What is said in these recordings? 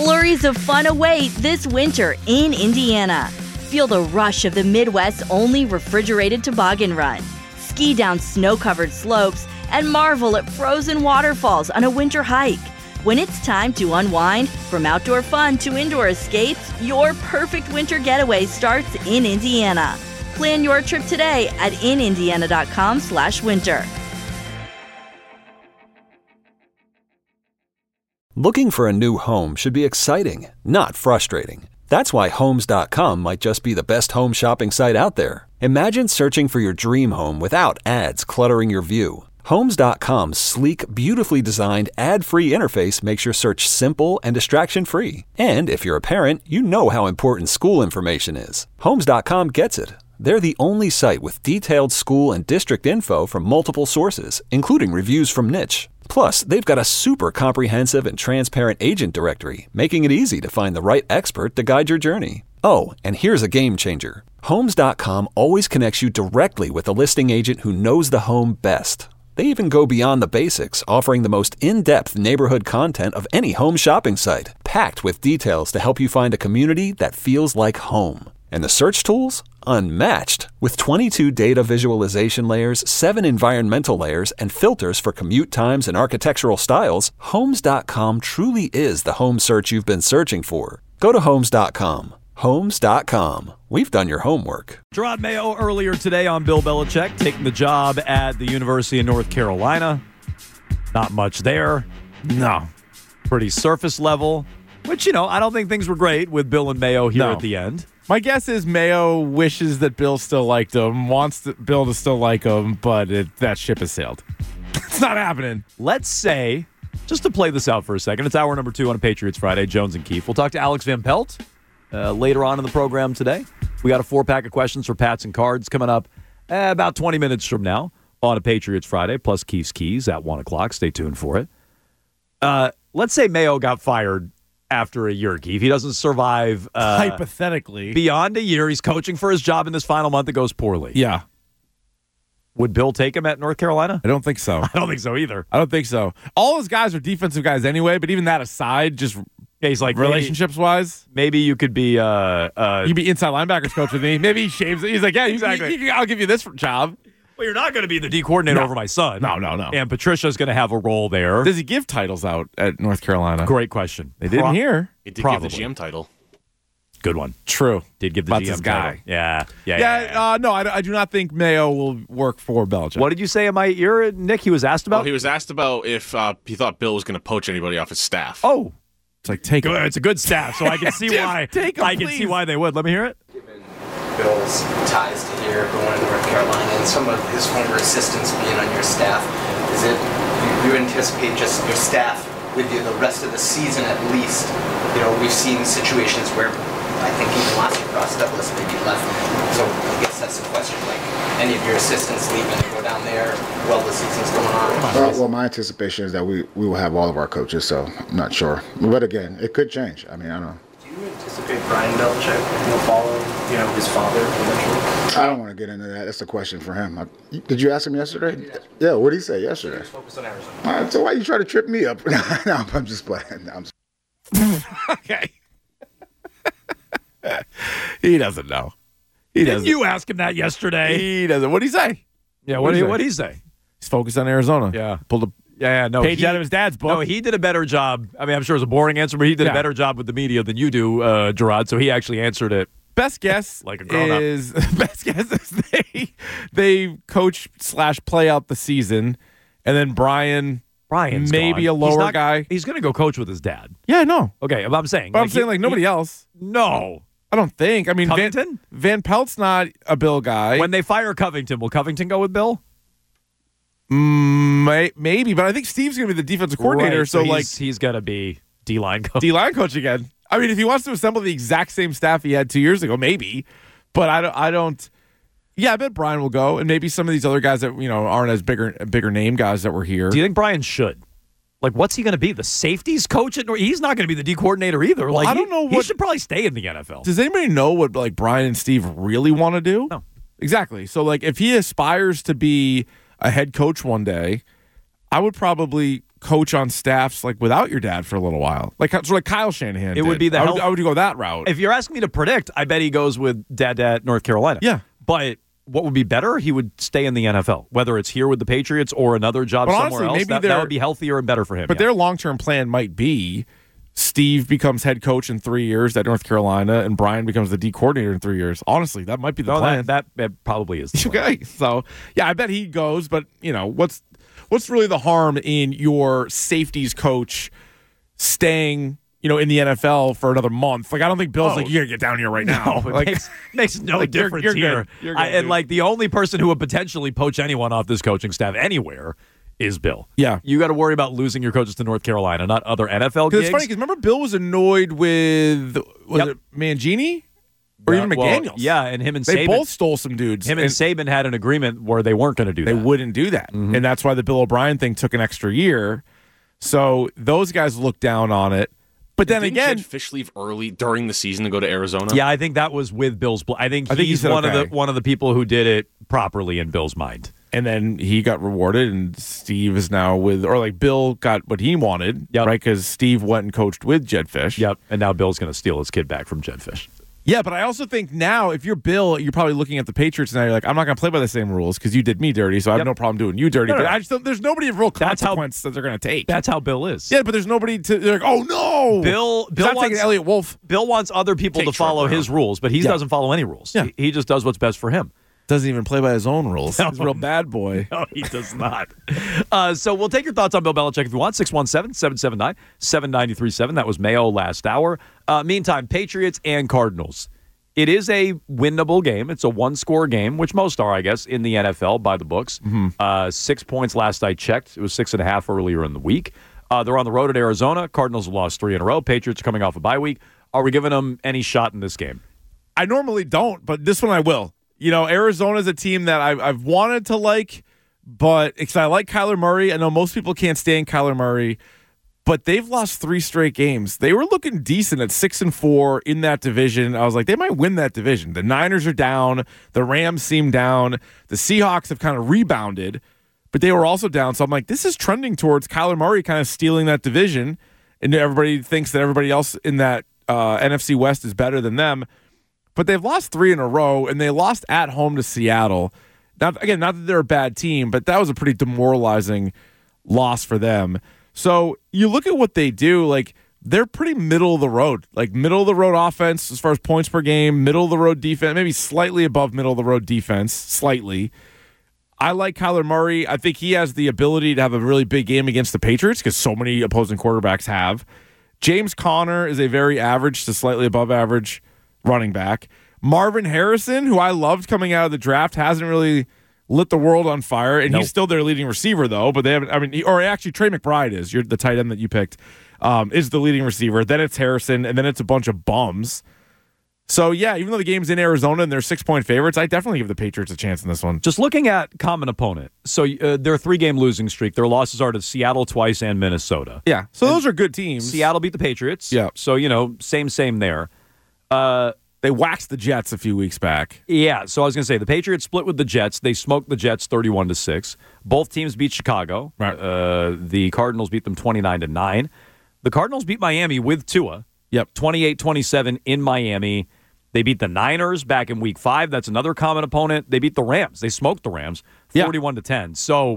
Flurries of fun await this winter in Indiana. Feel the rush of the Midwest's only refrigerated toboggan run. Ski down snow-covered slopes and marvel at frozen waterfalls on a winter hike. When it's time to unwind, from outdoor fun to indoor escapes, your perfect winter getaway starts in Indiana. Plan your trip today at inindiana.com/winter. Looking for a new home should be exciting, not frustrating. That's why Homes.com might just be the best home shopping site out there. Imagine searching for your dream home without ads cluttering your view. Homes.com's sleek, beautifully designed, ad-free interface makes your search simple and distraction-free. And if you're a parent, you know how important school information is. Homes.com gets it. They're the only site with detailed school and district info from multiple sources, including reviews from Niche. Plus, they've got a super comprehensive and transparent agent directory, making it easy to find the right expert to guide your journey. Oh, and here's a game changer. Homes.com always connects you directly with a listing agent who knows the home best. They even go beyond the basics, offering the most in-depth neighborhood content of any home shopping site, packed with details to help you find a community that feels like home. And the search tools? Unmatched. With 22 data visualization layers, 7 environmental layers, and filters for commute times and architectural styles, Homes.com truly is the home search you've been searching for. Go to Homes.com. Homes.com. We've done your homework. Jerod Mayo earlier today on Bill Belichick, taking the job at the University of North Carolina. Not much there. No. Pretty surface level, which, I don't think things were great with Bill and Mayo here at the end. My guess is Mayo wishes that Bill still liked him, wants Bill to still like him, but that ship has sailed. It's not happening. Let's say, just to play this out for a second, it's hour number 2 on a Patriots Friday, Jones and Keefe. We'll talk to Alex Van Pelt later on in the program today. We got a 4-pack of questions for Pats and Cards coming up about 20 minutes from now on a Patriots Friday, plus Keefe's Keys at 1 o'clock. Stay tuned for it. Let's say Mayo got fired after a year, Keefe. He doesn't survive. Hypothetically. Beyond a year, he's coaching for his job in this final month. It goes poorly. Yeah. Would Bill take him at North Carolina? I don't think so. I don't think so either. I don't think so. All his guys are defensive guys anyway, but even that aside, just he's like relationships-wise. Maybe you could be... you could be inside linebackers coach with me. Maybe he shaves it. He's like, yeah, exactly. I'll give you this job. Well, you're not going to be the D coordinator over my son. No. And Patricia's going to have a role there. Does he give titles out at North Carolina? Great question. They didn't hear. He did give the GM title. Good one. True. Did give the That's GM his guy. title. Yeah. No, I do not think Mayo will work for Belichick. What did you say in my ear, Nick? He was asked about? Well, he was asked about if he thought Bill was going to poach anybody off his staff. Oh. It's like, take good. It's a good staff, so I can see why. I can see why they would. Let me hear it. Bill's ties to here, going to North Carolina, and some of his former assistants being on your staff, is it you anticipate just your staff with you the rest of the season at least? We've seen situations where I think even last year Ross Douglas maybe left. So I guess that's the question. Like any of your assistants leaving to go down there while the season's going on? Well, my anticipation is that we will have all of our coaches, so I'm not sure. But again, it could change. I mean, I don't know. Do you anticipate Brian Belichick will follow, his father eventually? I don't want to get into that. That's a question for him. Did you ask him yesterday? Yeah, what did he say yesterday? He was focused on Arizona. All right, so why you try to trip me up? No, I'm just playing. Okay. He doesn't know. Didn't you ask him that yesterday? He doesn't. What'd he say? Yeah, what did he say? He's focused on Arizona. Yeah. Pulled a page out of his dad's book. No, he did a better job. I mean, I'm sure it's a boring answer, but he did a better job with the media than you do, Jerod, so he actually answered it. Best guess like a grown-up. Best guess is they coach / play out the season, and then Brian's maybe gone. a lower guy. He's going to go coach with his dad. Yeah, no. Okay, but I'm saying. But I'm saying nobody else. No. I don't think. I mean, Covington? Van Pelt's not a Bill guy. When they fire Covington, will Covington go with Bill? Maybe, but I think Steve's going to be the defensive coordinator. Right, so he's going to be D-line coach. D-line coach again. I mean, if he wants to assemble the exact same staff he had 2 years ago, maybe. But I don't. Yeah, I bet Brian will go, and maybe some of these other guys that aren't as bigger name guys that were here. Do you think Brian should? Like, what's he going to be? The safeties coach? He's not going to be the D coordinator either. Well, I don't know. He should probably stay in the NFL. Does anybody know what Brian and Steve really want to do? No. Exactly. So if he aspires to be a head coach one day, I would probably coach on staffs like without your dad for a little while, like sort of like Kyle Shanahan. It would be the I would go that route. If you're asking me to predict, I bet he goes with dad at North Carolina. Yeah. But what would be better? He would stay in the NFL, whether it's here with the Patriots or another job But somewhere honestly, else. maybe That would be healthier and better for him. But yeah. their long-term plan might be Steve becomes head coach in 3 years at North Carolina, and Brian becomes the D coordinator in 3 years. Honestly, that might be the plan. That probably is the plan. Okay, so yeah, I bet he goes. But what's really the harm in your safeties coach staying in the NFL for another month? Like, I don't think Bill's like, you gotta get down here right now. No, like, makes no like, difference you're here. good. You're good, And dude. like the only person who would potentially poach anyone off this coaching staff anywhere is Bill. Yeah. You got to worry about losing your coaches to North Carolina, not other NFL gigs. It's funny because remember Bill was annoyed with it Mangini or even McDaniels? Yeah, and him and They Saban both stole some dudes. Him and Saban had an agreement where they weren't going to do They that. wouldn't do that. And that's why the Bill O'Brien thing took an extra year. So those guys looked down on it. But then Didn't again, Jed Fish leave early during the season to go to Arizona? Yeah, I think that was with Bill's. I think he he's said one okay. of the people who did it properly in Bill's mind. and then he got rewarded, and Steve is now Bill got what he wanted, Yep. right? Because Steve went and coached with Jed Fish. Yep, and now Bill's going to steal his kid back from Jed Fish. Yeah, but I also think now, if you're Bill, you're probably looking at the Patriots now. You're like, I'm not going to play by the same rules because you did me dirty, so I have no problem doing you dirty. No. But I just don't, there's nobody of real That's how- consequence that they're going to take. That's how Bill is. Yeah, but there's nobody to. They're like, oh no, Bill He's not wants taking Elliot Wolf. Bill wants other people Take to follow Trevor his rules, but he doesn't follow any rules. Yeah. He just does what's best for him. Doesn't even play by his own rules. He's a real bad boy. No, he does not. So we'll take your thoughts on Bill Belichick if you want. 617-779-7937. That was Mayo last hour. Meantime, Patriots and Cardinals. It is a winnable game. It's a one-score game, which most are, I guess, in the NFL by the books. 6 points last I checked. It was 6.5 earlier in the week. They're on the road at Arizona. Cardinals have lost 3 in a row. Patriots are coming off a bye week. Are we giving them any shot in this game? I normally don't, but this one I will. Arizona's a team that I've wanted to like, but because I like Kyler Murray. I know most people can't stand Kyler Murray, but they've lost 3 straight games. They were looking decent at 6-4 in that division. I was like, they might win that division. The Niners are down. The Rams seem down. The Seahawks have kind of rebounded, but they were also down. So I'm like, this is trending towards Kyler Murray kind of stealing that division, and everybody thinks that everybody else in that NFC West is better than them. But they've lost 3 in a row, and they lost at home to Seattle. Not that they're a bad team, but that was a pretty demoralizing loss for them. So you look at what they do, like they're pretty middle of the road, like middle of the road offense as far as points per game, middle of the road defense, maybe slightly above middle of the road defense, slightly. I like Kyler Murray. I think he has the ability to have a really big game against the Patriots because so many opposing quarterbacks have. James Conner is a very average to slightly above average running back. Marvin Harrison, who I loved coming out of the draft, hasn't really lit the world on fire, and he's still their leading receiver, though. But they haven't. Actually, Trey McBride is. You're the tight end that you picked. Is the leading receiver. Then it's Harrison, and then it's a bunch of bums. So yeah, even though the game's in Arizona and they're 6-point favorites, I definitely give the Patriots a chance in this one. Just looking at common opponent. So they're a 3-game losing streak. Their losses are to Seattle twice and Minnesota. Yeah, so those are good teams. Seattle beat the Patriots. Yeah. So same there. They waxed the Jets a few weeks back. Yeah, so I was going to say, the Patriots split with the Jets. They smoked the Jets 31-6. Both teams beat Chicago. Right. The Cardinals beat them 29-9. The Cardinals beat Miami with Tua. Yep. 28-27 in Miami. They beat the Niners back in Week 5. That's another common opponent. They beat the Rams. They smoked the Rams 41-10. So,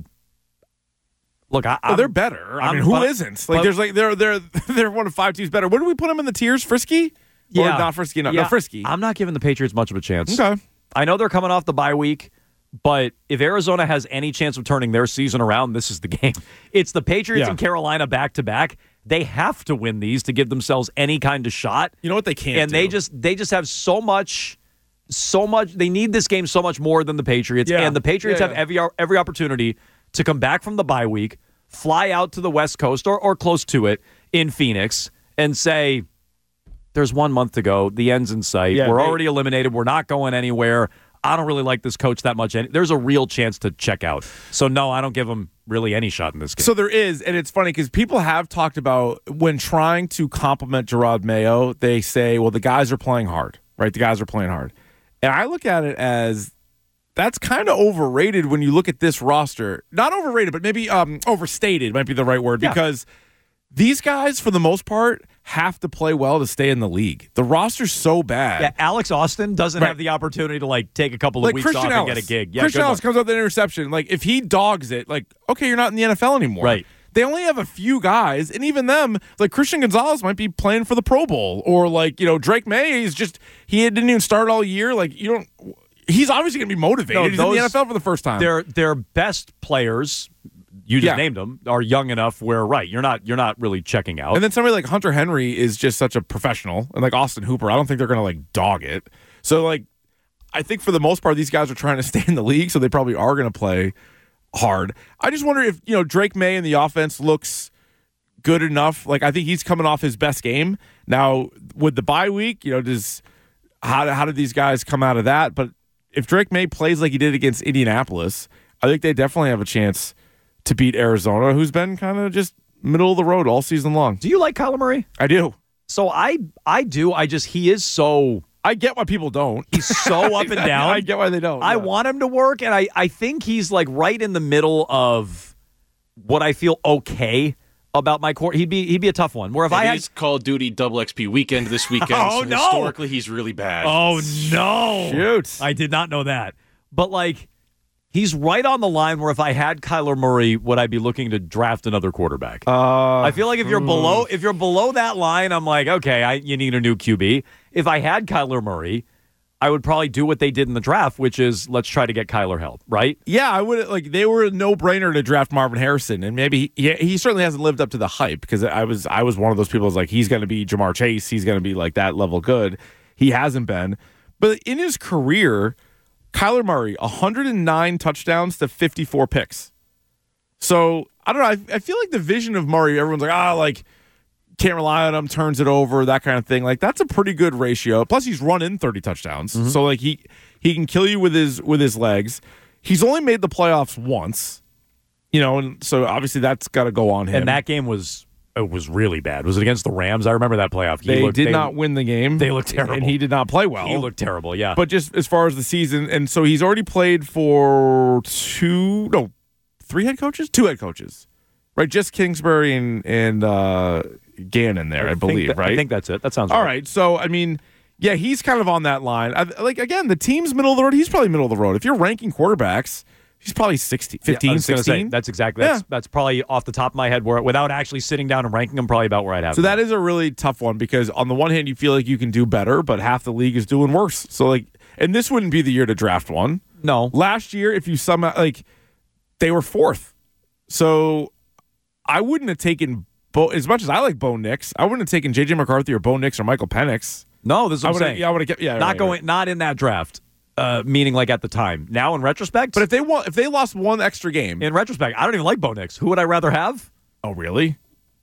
look, they're better. Who isn't? They're one of 5 teams better. Where do we put them in the tiers? Frisky? Or not Frisky? No, Frisky. I'm not giving the Patriots much of a chance. Okay. I know they're coming off the bye week, but if Arizona has any chance of turning their season around, this is the game. It's the Patriots and Carolina back-to-back. They have to win these to give themselves any kind of shot. You know what they can't and do? they just have so much. They need this game so much more than the Patriots. Yeah. And the Patriots have every opportunity to come back from the bye week, fly out to the West Coast or close to it in Phoenix, and say, there's 1 month to go. The end's in sight. We're already eliminated. We're not going anywhere. I don't really like this coach that much. There's a real chance to check out. So, no, I don't give him really any shot in this game. So there is, and it's funny because people have talked about when trying to compliment Gerard Mayo, they say, well, the guys are playing hard, right? The guys are playing hard. And I look at it as that's kind of overrated when you look at this roster. Not overrated, but maybe overstated might be the right word, because these guys, for the most part, have to play well to stay in the league. The roster's so bad. Yeah, Alex Austin doesn't have the opportunity to take a couple of weeks Christian off Ellis. and get a gig. Yeah, Christian Ellis comes up with an interception. If he dogs it, okay, you're not in the NFL anymore. Right. They only have a few guys, and even them, Christian Gonzalez might be playing for the Pro Bowl, or Drake May is he didn't even start all year. He's obviously going to be motivated. He's in the NFL for the first time. Their best players, you just named them, are young enough where you're not really checking out. And then somebody like Hunter Henry is just such a professional, and Austin Hooper, I don't think they're going to dog it. So I think for the most part, these guys are trying to stay in the league, so they probably are going to play hard. I just wonder if Drake May in the offense looks good enough. I think he's coming off his best game now with the bye week. How did these guys come out of that? But if Drake May plays like he did against Indianapolis, I think they definitely have a chance to beat Arizona, who's been kind of just middle of the road all season long. Do you like Kyler Murray? I do. So I do. He is so. I get why people don't. He's so up and down. I get why they don't. I want him to work, and I think he's right in the middle of what I feel okay about my court. He'd be a tough one. Where if I had Call of Duty Double XP weekend this weekend, Oh, so no. historically he's really bad. Oh no! Shoot. I did not know that. But he's right on the line where if I had Kyler Murray, would I be looking to draft another quarterback? I feel like if you're below that line, I'm okay, you need a new QB. If I had Kyler Murray, I would probably do what they did in the draft, which is let's try to get Kyler help, right? Yeah, I would. They were a no-brainer to draft Marvin Harrison, and maybe he certainly hasn't lived up to the hype, because I was one of those people who's he's going to be Jamar Chase, he's going to be that level good. He hasn't been, but in his career, Kyler Murray 109 touchdowns to 54 picks. So I don't know. I feel like the vision of Murray, everyone's can't rely on him, turns it over, that kind of thing. That's a pretty good ratio. Plus, he's run in 30 touchdowns, so he can kill you with his legs. He's only made the playoffs once, and so obviously that's got to go on him. And that game was really bad. Was it against the Rams? I remember that playoff. They did not win the game. They looked terrible, and he did not play well. He looked terrible, yeah. But just as far as the season, and so he's already played for two head coaches, right? Just Kingsbury and Gannon there, I believe, right? I think that's it. That sounds all right. right. So, he's kind of on that line. Again, the team's middle of the road. He's probably middle of the road. If you're ranking quarterbacks, he's probably 15, 16. Say, that's exactly. That's probably off the top of my head, without actually sitting down and ranking them, probably about where I'd have. So them. that is a really tough one, because on the one hand, you feel like you can do better, but half the league is doing worse. So and this wouldn't be the year to draft one. No. Last year, if you somehow they were fourth. So I wouldn't have taken as much as I like Bo Nix, I wouldn't have taken J.J. McCarthy or Bo Nix or Michael Penix. No, this is what I'm saying. Yeah, I would have kept. Not in that draft. Meaning at the time. Now in retrospect, but if they lost one extra game, in retrospect, I don't even like Bo Nix. Who would I rather have? Oh, really?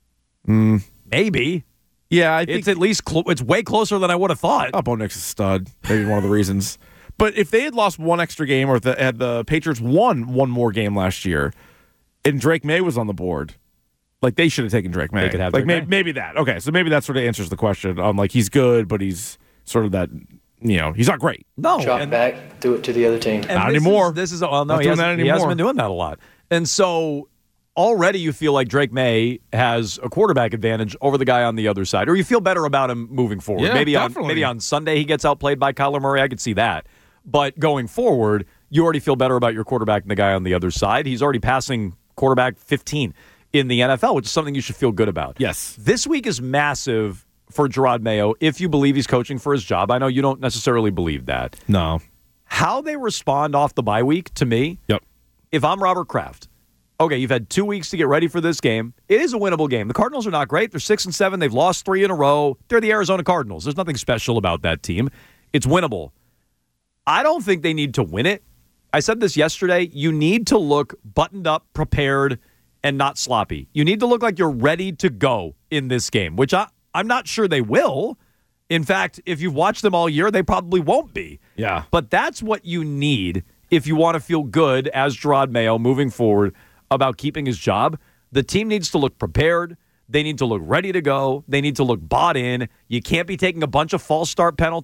Maybe. Yeah, I think it's at least it's way closer than I would have thought. Oh, Bo Nix is a stud. Maybe one of the reasons. But if they had lost one extra game, or had the Patriots won one more game last year, and Drake May was on the board, they should have taken Drake May. They could have Drake May. Maybe that. Okay, so maybe that sort of answers the question. He's good, but he's sort of that. He's not great. No, drop back, do it to the other team. Not anymore. He hasn't been doing that a lot. And so already you feel like Drake May has a quarterback advantage over the guy on the other side, or you feel better about him moving forward. Yeah, maybe on Sunday he gets outplayed by Kyler Murray. I could see that. But going forward, you already feel better about your quarterback than the guy on the other side. He's already passing quarterback 15 in the NFL, which is something you should feel good about. Yes. This week is massive for Jerod Mayo if you believe he's coaching for his job. I know you don't necessarily believe that. No. How they respond off the bye week, to me, yep. If I'm Robert Kraft, okay, you've had 2 weeks to get ready for this game. It is a winnable game. The Cardinals are not great. They're 6-7. They've lost 3 in a row. They're the Arizona Cardinals. There's nothing special about that team. It's winnable. I don't think they need to win it. I said this yesterday. You need to look buttoned up, prepared, and not sloppy. You need to look like you're ready to go in this game, which I'm not sure they will. In fact, if you've watched them all year, they probably won't be. Yeah. But that's what you need if you want to feel good as Jerod Mayo moving forward about keeping his job. The team needs to look prepared. They need to look ready to go. They need to look bought in. You can't be taking a bunch of false start penalties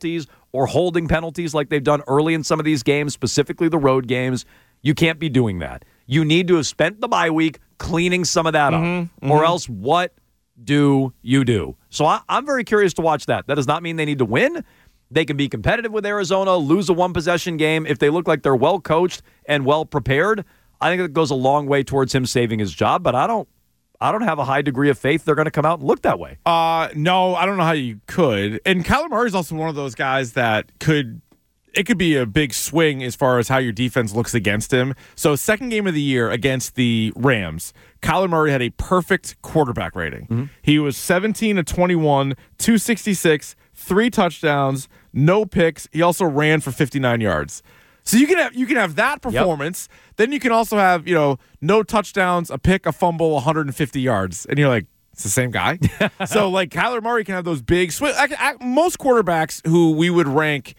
or holding penalties like they've done early in some of these games, specifically the road games. You can't be doing that. You need to have spent the bye week cleaning some of that up, or else what do you do? So I'm very curious to watch that. That does not mean they need to win. They can be competitive with Arizona, lose a one-possession game. If they look like they're well-coached and well-prepared, I think it goes a long way towards him saving his job, but I don't have a high degree of faith they're going to come out and look that way. No, I don't know how you could. And Kyler Murray is also one of those guys that could be a big swing as far as how your defense looks against him. So second game of the year against the Rams, Kyler Murray had a perfect quarterback rating. He was 17 of 21, 266, 3 touchdowns, no picks. He also ran for 59 yards. So you can have that performance. Yep. Then you can also have, no touchdowns, a pick, a fumble, 150 yards. And you're like, it's the same guy. So like Kyler Murray can have those big swings. Most quarterbacks who we would rank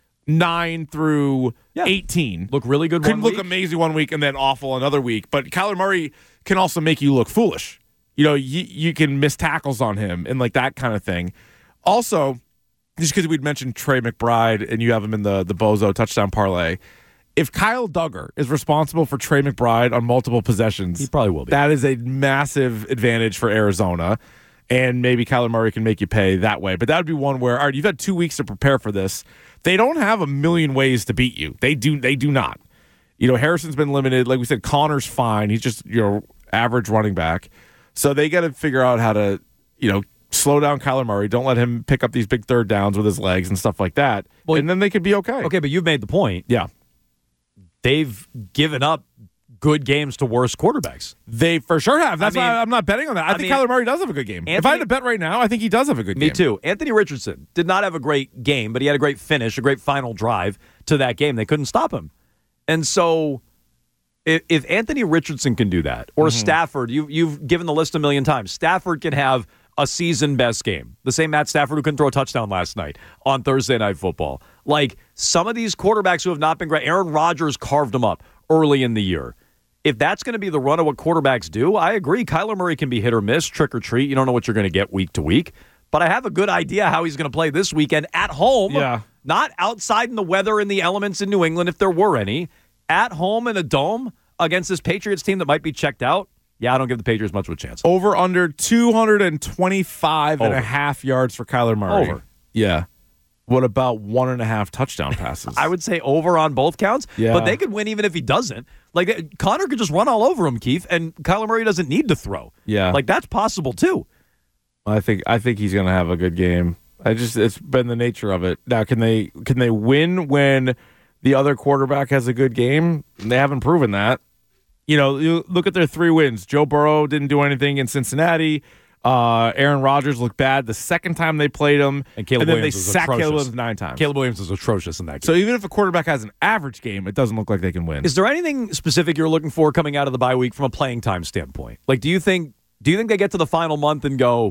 9 through 18 look really good. Can look amazing one week and then awful another week. But Kyler Murray can also make you look foolish. You can miss tackles on him and like that kind of thing. Also, just because we'd mentioned Trey McBride and you have him in the Bozo touchdown parlay, if Kyle Duggar is responsible for Trey McBride on multiple possessions, he probably will be. That is a massive advantage for Arizona. And maybe Kyler Murray can make you pay that way. But that would be one where, all right, you've had 2 weeks to prepare for this. They don't have a million ways to beat you. They do not. Harrison's been limited. Like we said, Connor's fine. He's just, average running back. So they got to figure out how to, slow down Kyler Murray. Don't let him pick up these big third downs with his legs and stuff like that. Well, and then they could be okay. Okay, but you've made the point. Yeah. They've given up good games to worse quarterbacks. They for sure have. That's why I'm not betting on that. I think Kyler Murray does have a good game. If I had to bet right now, I think he does have a good game. Me too. Anthony Richardson did not have a great game, but he had a great finish, a great final drive to that game. They couldn't stop him. And so if Anthony Richardson can do that, or Stafford, you've given the list a million times. Stafford can have a season-best game. The same Matt Stafford who couldn't throw a touchdown last night on Thursday Night Football. Like, some of these quarterbacks who have not been great, Aaron Rodgers carved them up early in the year. If that's going to be the run of what quarterbacks do, I agree. Kyler Murray can be hit or miss, trick or treat. You don't know what you're going to get week to week. But I have a good idea how he's going to play this weekend at home, not outside in the weather and the elements in New England, if there were any. At home in a dome against this Patriots team that might be checked out. Yeah, I don't give the Patriots much of a chance. Over under 225 and a half yards for Kyler Murray. Over. Yeah. What about 1.5 touchdown passes? I would say over on both counts, but they could win even if he doesn't. Like, Connor could just run all over him, Keith, and Kyler Murray doesn't need to throw. Yeah. Like, that's possible, too. I think he's going to have a good game. It's been the nature of it. Now, can they win when the other quarterback has a good game? They haven't proven that. You look at their 3 wins. Joe Burrow didn't do anything in Cincinnati. Aaron Rodgers looked bad the second time they played him. And then they sacked Caleb Williams 9 times. Caleb Williams was atrocious in that game. So even if a quarterback has an average game, it doesn't look like they can win. Is there anything specific you're looking for coming out of the bye week from a playing time standpoint? Like, do you think they get to the final month and go,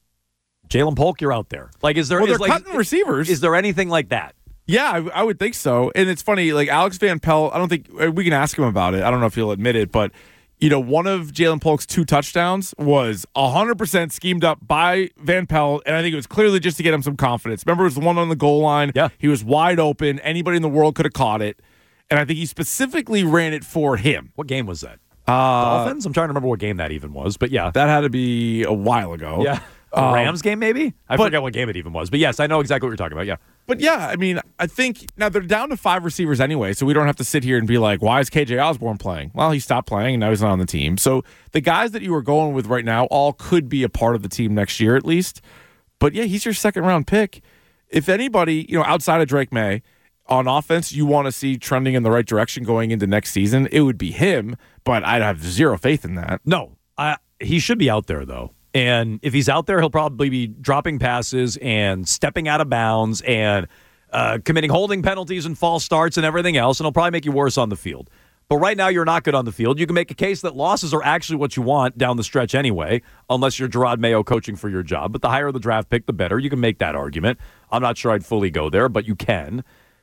Jalen Polk, you're out there? Like, is there? Well, they're cutting receivers. Is there anything like that? Yeah, I would think so. And it's funny, like Alex Van Pelt, I don't think we can ask him about it. I don't know if he'll admit it, but one of Jalen Polk's 2 touchdowns was 100% schemed up by Van Pelt, and I think it was clearly just to get him some confidence. Remember, it was the one on the goal line. Yeah. He was wide open. Anybody in the world could have caught it. And I think he specifically ran it for him. What game was that? Dolphins? I'm trying to remember what game that even was, but yeah. That had to be a while ago. Yeah. A Rams game, maybe? I forget what game it even was. But yes, I know exactly what you're talking about, yeah. But yeah, I mean, I think now they're down to 5 receivers anyway, so we don't have to sit here and be like, why is KJ Osborne playing? Well, he stopped playing, and now he's not on the team. So the guys that you are going with right now all could be a part of the team next year at least. But yeah, he's your second-round pick. If anybody, outside of Drake May, on offense you want to see trending in the right direction going into next season, it would be him, but I'd have zero faith in that. No, he should be out there, though. And if he's out there, he'll probably be dropping passes and stepping out of bounds and committing holding penalties and false starts and everything else, and he'll probably make you worse on the field. But right now, you're not good on the field. You can make a case that losses are actually what you want down the stretch anyway, unless you're Gerard Mayo coaching for your job. But the higher the draft pick, the better. You can make that argument. I'm not sure I'd fully go there, but you can.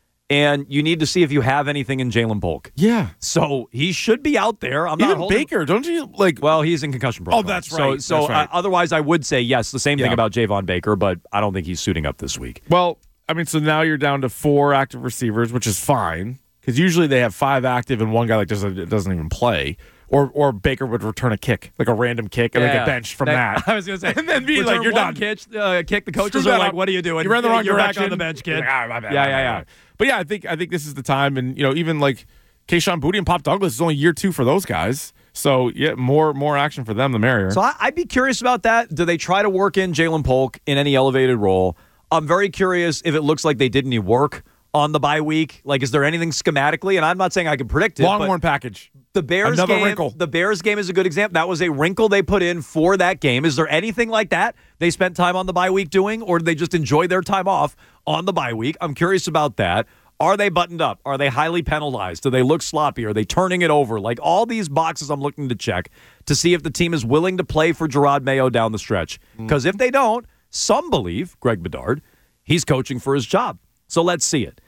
And you need to see if you have anything in Jalen Polk. Yeah. So he should be out there. Even Baker, don't you like? Well, he's in concussion protocol. Oh, that's right. So that's right. Otherwise, I would say yes, the same thing about Javon Baker, but I don't think he's suiting up this week. Well, I mean, so now you're down to 4 active receivers, which is fine because usually they have 5 active and one guy like doesn't even play. Or Baker would return a kick, like a random kick, and get benched from that. I was going to say, and then be like, you're done. Kick. The coaches are like, what are you doing? You're in the wrong You're direction. Back on the bench, kid. Like, my bad. Yeah. But yeah, I think this is the time, and even like Kayshon Boutte and Pop Douglas is only year 2 for those guys. So yeah, more action for them, the merrier. So I'd be curious about that. Do they try to work in Jalen Polk in any elevated role? I'm very curious if it looks like they did any work on the bye week. Like, is there anything schematically? And I'm not saying I can predict it. Longhorn package. The Bears Another game, wrinkle. The Bears game is a good example. That was a wrinkle they put in for that game. Is there anything like that they spent time on the bye week doing, or did they just enjoy their time off on the bye week? I'm curious about that. Are they buttoned up? Are they highly penalized? Do they look sloppy? Are they turning it over? Like all these boxes I'm looking to check to see if the team is willing to play for Gerard Mayo down the stretch. Because if they don't, some believe, Greg Bedard, he's coaching for his job. So let's see it.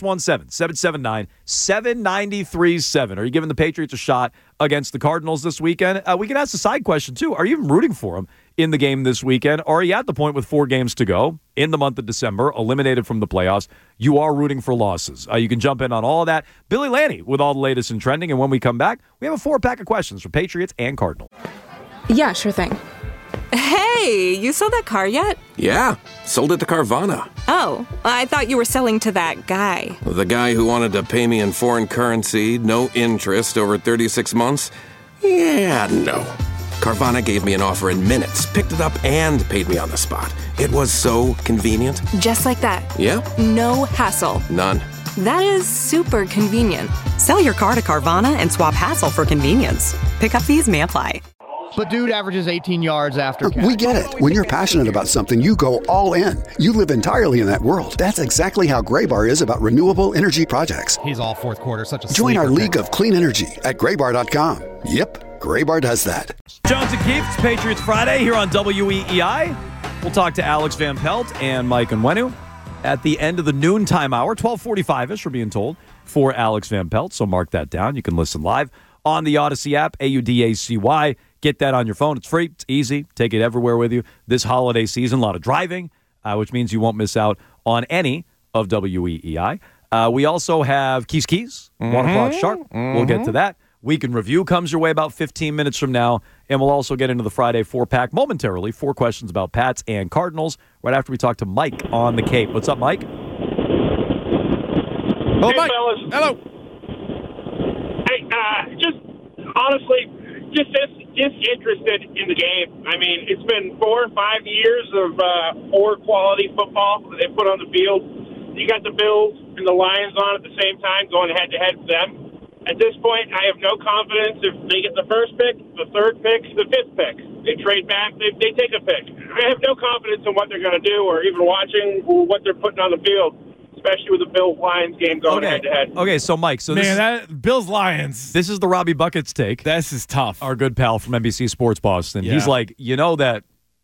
617-779-7937. Are you giving the Patriots a shot against the Cardinals this weekend? We can ask a side question, too. Are you even rooting for them in the game this weekend? Or are you at the point with 4 games to go in the month of December, eliminated from the playoffs? You are rooting for losses. You can jump in on all of that. Billy Lanny with all the latest in trending. And when we come back, we have a 4-pack of questions for Patriots and Cardinals. Yeah, sure thing. Hey, you sold that car yet? Yeah, sold it to Carvana. Oh, I thought you were selling to that guy. The guy who wanted to pay me in foreign currency, no interest, over 36 months? Yeah, no. Carvana gave me an offer in minutes, picked it up, and paid me on the spot. It was so convenient. Just like that. Yeah. No hassle. None. That is super convenient. Sell your car to Carvana and swap hassle for convenience. Pickup fees may apply. But dude averages 18 yards after catch. We get it. When you're passionate about something, you go all in. You live entirely in that world. That's exactly how Graybar is about renewable energy projects. He's all fourth quarter, such a Join our sleeper league of clean energy at graybar.com. Yep, Graybar does that. Jones and Keefe, it's Patriots Friday here on WEEI. We'll talk to Alex Van Pelt and Mike Onwenu at the end of the noontime hour, 12:45-ish, we're being told, for Alex Van Pelt. So mark that down. You can listen live on the Odyssey app, AUDACY. Get that on your phone. It's free. It's easy. Take it everywhere with you. This holiday season, a lot of driving, which means you won't miss out on any of WEEI. We also have Keys, 1 o'clock sharp. We'll get to that. Week in Review comes your way about 15 minutes from now, and we'll also get into the Friday 4-pack momentarily. 4 questions about Pats and Cardinals right after we talk to Mike on the Cape. What's up, Mike? Hello, Mike. Fellas. Hello. Hey, just honestly, just disinterested in the game. I mean, it's been 4 or 5 years of poor quality football that they put on the field. You got the Bills and the Lions on at the same time, going head-to-head with them. At this point, I have no confidence if they get the first pick, the third pick, the 5th pick. They trade back, they take a pick. I have no confidence in what they're going to do or even watching what they're putting on the field, especially with the Bills-Lions game going head-to-head. Okay, so Mike, that Bills-Lions. This is the Robbie Buckets take. This is tough. Our good pal from NBC Sports Boston. Yeah. He's like, you know that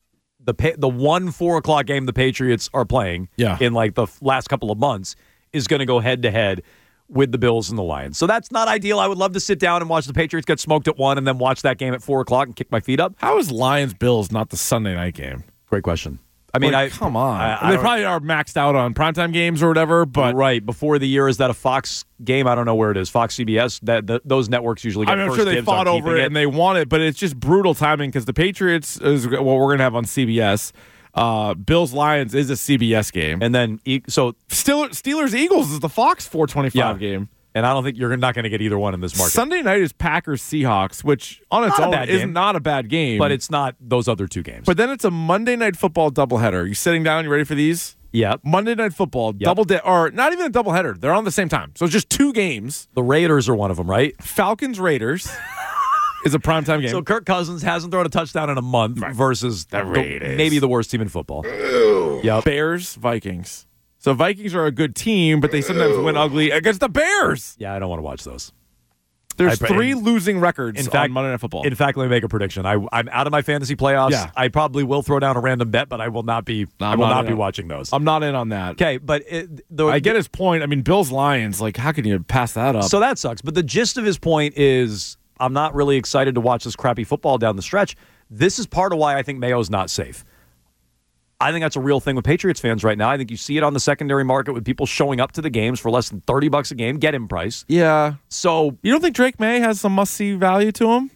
the 1 4 o'clock game the Patriots are playing in like the last couple of months is going to go head-to-head with the Bills and the Lions. So that's not ideal. I would love to sit down and watch the Patriots get smoked at 1 and then watch that game at 4 o'clock and kick my feet up. How is Lions-Bills not the Sunday night game? Great question. I mean, come on. They probably are maxed out on primetime games or whatever, but right before the year, is that a Fox game? I don't know where it is. Fox, CBS. Those networks usually get. I'm sure they fought over it and they want it, but it's just brutal timing because the Patriots is what we're going to have on CBS. Bills Lions is a CBS game, and then Steelers Eagles is the Fox 425 game. And I don't think you're not going to get either one in this market. Sunday night is Packers Seahawks, which on its own is not a bad game. But it's not those other 2 games. But then it's a Monday Night Football doubleheader. You sitting down? You ready for these? Yeah. Monday Night Football, or not even a doubleheader. They're on the same time. So it's just 2 games. The Raiders are one of them, right? Falcons-Raiders is a primetime game. So Kirk Cousins hasn't thrown a touchdown in a month versus the Raiders. Maybe the worst team in football. Yep. Bears-Vikings. So Vikings are a good team, but they sometimes win ugly against the Bears. Yeah, I don't want to watch those. There's 3 losing records on Monday Night Football. In fact, let me make a prediction. I'm out of my fantasy playoffs. Yeah. I probably will throw down a random bet, but I will not be. I will not be watching those. I'm not in on that. Okay, but I get his point. I mean, Bills Lions. Like, how can you pass that up? So that sucks. But the gist of his point is, I'm not really excited to watch this crappy football down the stretch. This is part of why I think Mayo's not safe. I think that's a real thing with Patriots fans right now. I think you see it on the secondary market with people showing up to the games for less than $30 a game, get-in price. Yeah. So you don't think Drake May has some must-see value to him?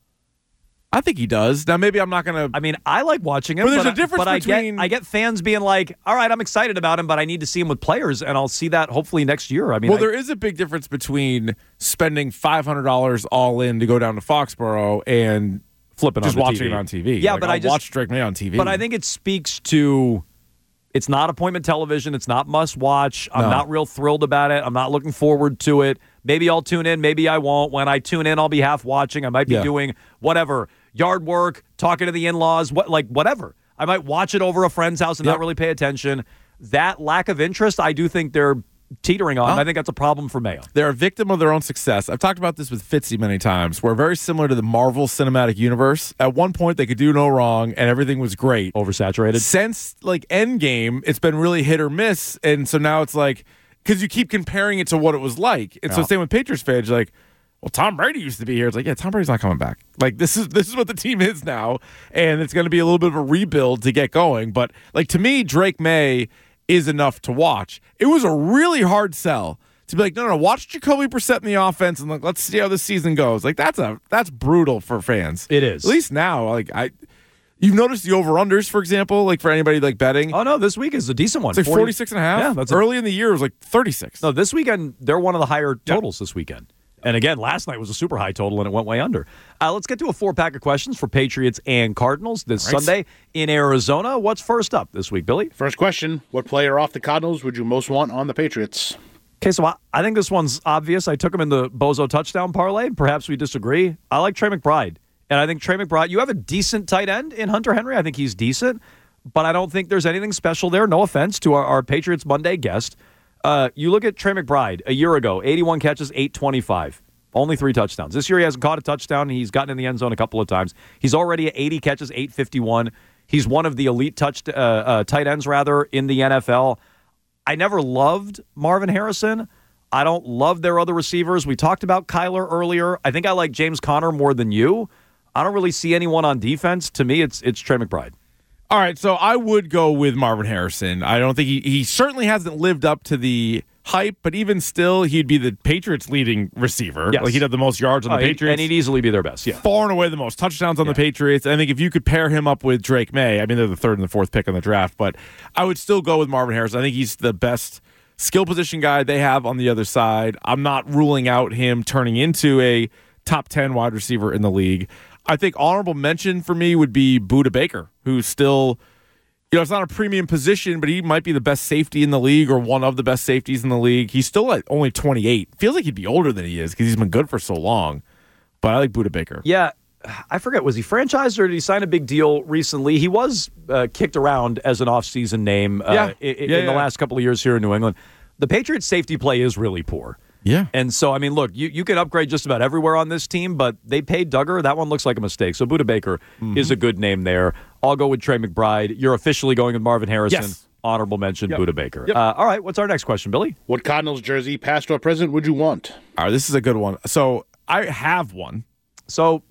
I think he does. Now, maybe I'm not going to... I mean, I like watching him, but there's a difference between... I get fans being like, all right, I'm excited about him, but I need to see him with players, and I'll see that hopefully next year. I mean, there is a big difference between spending $500 all in to go down to Foxborough and flipping just on watching TV. it on TV. Yeah, like, but I'll watch Drake May on TV. But I think it speaks to... It's not appointment television. It's not must-watch. I'm not real thrilled about it. I'm not looking forward to it. Maybe I'll tune in. Maybe I won't. When I tune in, I'll be half watching. I might be doing whatever. Yard work, talking to the in-laws, whatever. I might watch it over a friend's house and not really pay attention. That lack of interest, I do think they're teetering on. I think that's a problem for Mayo. They're a victim of their own success. I've talked about this with Fitzy many times. We're very similar to the Marvel Cinematic Universe. At one point, they could do no wrong, and everything was great. Oversaturated. Since, Endgame, it's been really hit or miss, and so now it's because you keep comparing it to what it was like. And so same with Patriots fans, you're like, well, Tom Brady used to be here. It's like, yeah, Tom Brady's not coming back. This is what the team is now, and it's going to be a little bit of a rebuild to get going. But, to me, Drake May is enough to watch. It was a really hard sell to be like, no, watch Jacoby Brissett in the offense and let's see how this season goes. That's brutal for fans. It is. At least now, you've noticed the over-unders, for example, for anybody betting. Oh, no, this week is a decent one. It's 46.5. Yeah, that's early in the year, it was 36. No, this weekend, they're one of the higher totals this weekend. And again, last night was a super high total, and it went way under. Let's get to a 4-pack of questions for Patriots and Cardinals this Sunday in Arizona. What's first up this week, Billy? First question, what player off the Cardinals would you most want on the Patriots? Okay, so I think this one's obvious. I took him in the Bozo touchdown parlay. Perhaps we disagree. I like Trey McBride. And I think Trey McBride, you have a decent tight end in Hunter Henry. I think he's decent. But I don't think there's anything special there. No offense to our Patriots Monday guest. You look at Trey McBride a year ago, 81 catches, 825. Only 3 touchdowns. This year he hasn't caught a touchdown. He's gotten in the end zone a couple of times. He's already at 80 catches, 851. He's one of the elite tight ends, in the NFL. I never loved Marvin Harrison. I don't love their other receivers. We talked about Kyler earlier. I think I like James Conner more than you. I don't really see anyone on defense. To me, it's Trey McBride. All right, so I would go with Marvin Harrison. I don't think he certainly hasn't lived up to the hype, but even still, he'd be the Patriots' leading receiver. Yes. He'd have the most yards on the Patriots. And he'd easily be their best, Far and away the most touchdowns on the Patriots. I think if you could pair him up with Drake May, I mean, they're the 3rd and the 4th pick in the draft, but I would still go with Marvin Harrison. I think he's the best skill position guy they have on the other side. I'm not ruling out him turning into a top 10 wide receiver in the league. I think honorable mention for me would be Budda Baker, who's still... it's not a premium position, but he might be the best safety in the league or one of the best safeties in the league. He's still at only 28. Feels like he'd be older than he is because he's been good for so long. But I like Budda Baker. Yeah, I forget. Was he franchised or did he sign a big deal recently? He was kicked around as an offseason name in the last couple of years here in New England. The Patriots' safety play is really poor. Yeah. And so, I mean, look, you can upgrade just about everywhere on this team, but they paid Duggar. That one looks like a mistake. So Budda Baker is a good name there. I'll go with Trey McBride. You're officially going with Marvin Harrison. Yes. Honorable mention, Budda Baker. Yep. All right, what's our next question, Billy? What Cardinals jersey, past or present, would you want? All right, this is a good one. So I have one. So